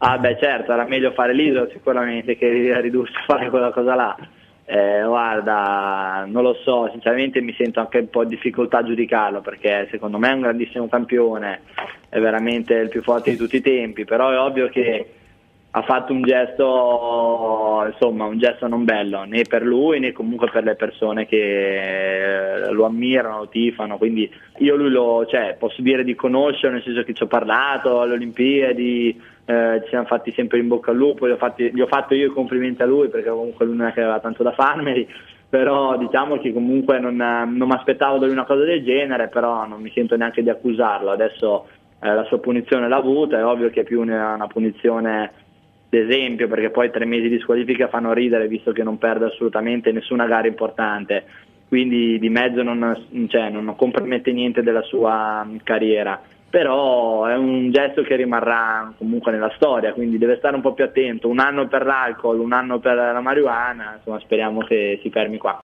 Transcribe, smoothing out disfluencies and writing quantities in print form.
Ah beh certo, era meglio fare l'isola sicuramente che ridursi a fare quella cosa là. Guarda, non lo so, sinceramente mi sento anche un po' in difficoltà a giudicarlo perché secondo me è un grandissimo campione, è veramente il più forte di tutti i tempi, però è ovvio che ha fatto un gesto, insomma, un gesto non bello né per lui né comunque per le persone che lo ammirano, lo tifano, quindi io cioè, posso dire di conoscere, nel senso che ci ho parlato alle Olimpiadi, ci siamo fatti sempre in bocca al lupo, gli ho fatto io i complimenti a lui perché comunque lui non è che aveva tanto da farmeli, però diciamo che comunque non mi aspettavo da lui una cosa del genere, però non mi sento neanche di accusarlo. Adesso la sua punizione l'ha avuta, è ovvio che è più una punizione d'esempio, perché poi 3 mesi di squalifica fanno ridere visto che non perde assolutamente nessuna gara importante, quindi di mezzo non compromette niente della sua carriera, però è un gesto che rimarrà comunque nella storia, quindi deve stare un po' più attento, un anno per l'alcol, un anno per la marijuana, insomma speriamo che si fermi qua.